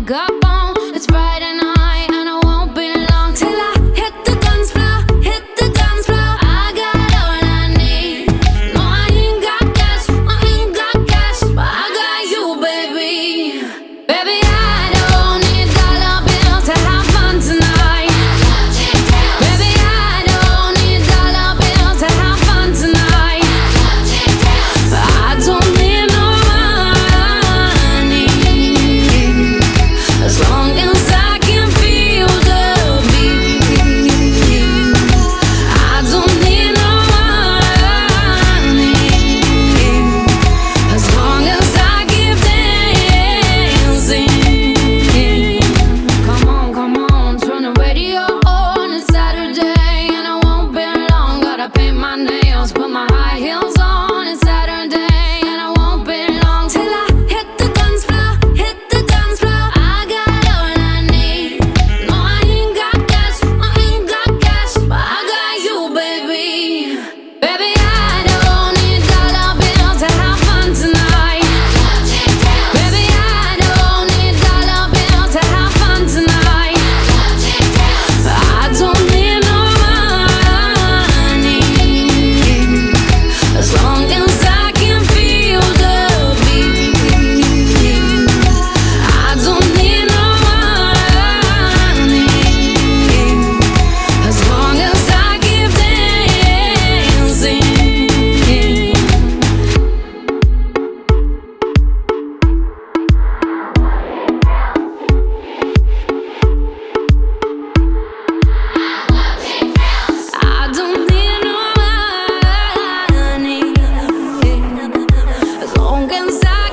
makeup on. It's Friday night and I won't be long till I hit the dance floor, hit the dance floor. I got all I need. No, I ain't got cash, I ain't got cash, but I got you, baby. Baby, I don't need dollar bills to have fun tonight. Baby, I don't need dollar bills to have fun tonight. I don't need no money, as long as I can feel the beat. I don't need no money, as long as I keep dancing. Come on, turn the radio on. It's Saturday and I won't be long. Gotta paint my nails, put my high heels on. It's Saturday and I won't be long till I hit the dance floor, hit the dance floor. I got all I need. No, I ain't got cash, I ain't got cash, but I got you, baby. Baby, I don't need dollar bills to have fun tonight. Baby, I don't need dollar bills to have fun tonight. I don't need no money, as long as I can feel the beat. I don't need no money, as long as I keep dancing. I don't need no money, as long as I